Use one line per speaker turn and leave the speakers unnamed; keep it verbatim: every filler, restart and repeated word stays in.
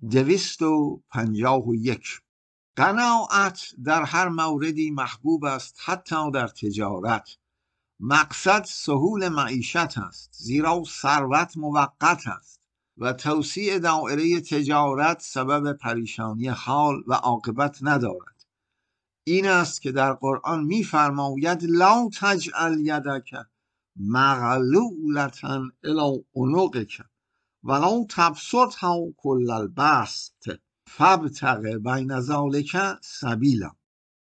دویست و پنجاه و یک. قناعت در هر موردی محبوب است، حتی در تجارت. مقصد سهول معیشت است، زیرا ثروت موقت است و توسیع دایره تجارت سبب پریشانی حال و عاقبت ندارد. این است که در قرآن می فرماید لا تجعل یدک مغلولة الی عنقک ولا تبسطها کل البسط فابتغ بین ذلک سبیلا.